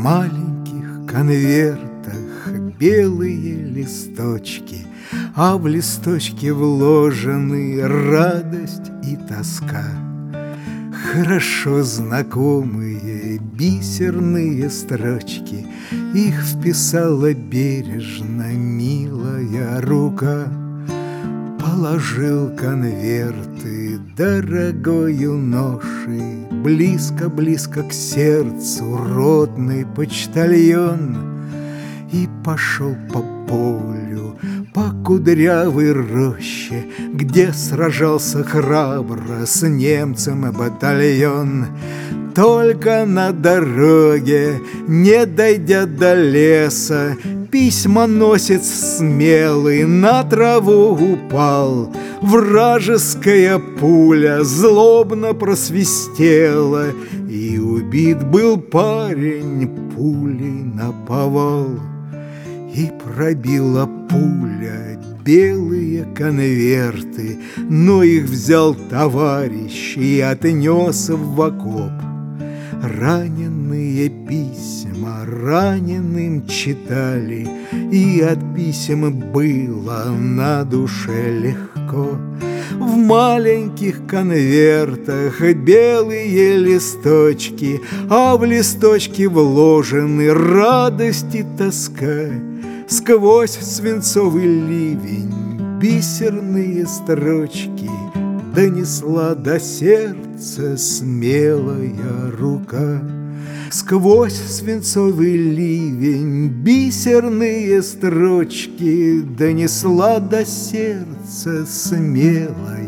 маленьких конвертах белые листочки, а в листочки вложены радость и тоска. Хорошо знакомые бисерные строчки, их вписала бережно милая рука. Положил конверты дорогою ношей близко-близко к сердцу родный почтальон и пошел по полю, по кудрявой роще, где сражался храбро с немцем батальон. Только на дороге, не дойдя до леса, письмоносец смелый на траву упал. Вражеская пуля злобно просвистела, и убит был парень пулей наповал. И пробила пуля белые конверты, но их взял товарищ и отнес в окоп. Раненые письма раненым читали, и от писем было на душе легко. В маленьких конвертах белые листочки, а в листочки вложены радость и тоска. Сквозь свинцовый ливень бисерные строчки донесла до сердца смелая рука. Сквозь свинцовый ливень бисерные строчки донесла до сердца смелая